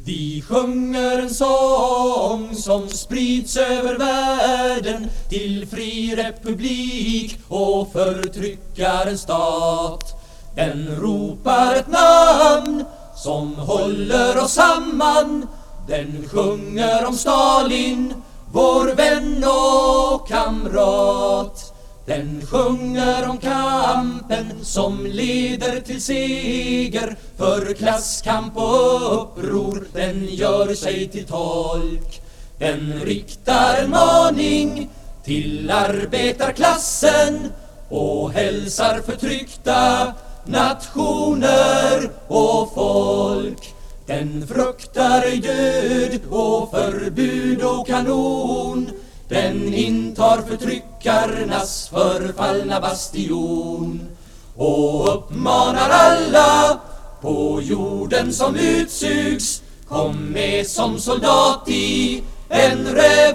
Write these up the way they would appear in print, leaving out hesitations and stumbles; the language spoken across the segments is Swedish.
Vi sjunger en sång som sprids över världen till fri republik och förtryckarens stat. Den ropar ett namn som håller oss samman. Den sjunger om Stalin, vår vän och kamrat. Den sjunger om kampen som leder till seger. För klasskamp och uppror den gör sig till tolk. Den riktar en maning till arbetarklassen och hälsar förtryckta nationer och folk. Den fruktar ej död och förbud och kanon. Den intar förtryckarnas förfallna bastion och uppmanar alla på jorden som utsugs: kom med som soldat i en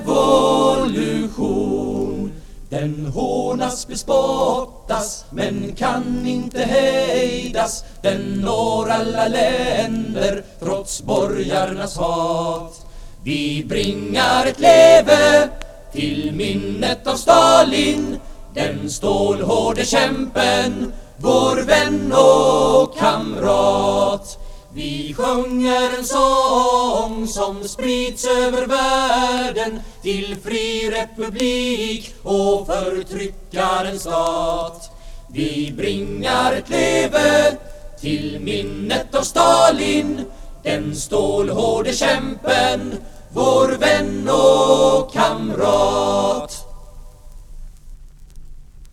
revolution. Den hånas, bespottas, men kan inte hejdas. Den når alla länder trots borgarnas hat. Vi bringar ett leve till minnet av Stalin, den stålhårde kämpen, vår vän och kamrat. Vi sjunger en sång som sprids över världen till fri republik och förtryckarens stat. Vi bringar ett leve till minnet av Stalin, den stålhårde kämpen, vår vän och kamrat.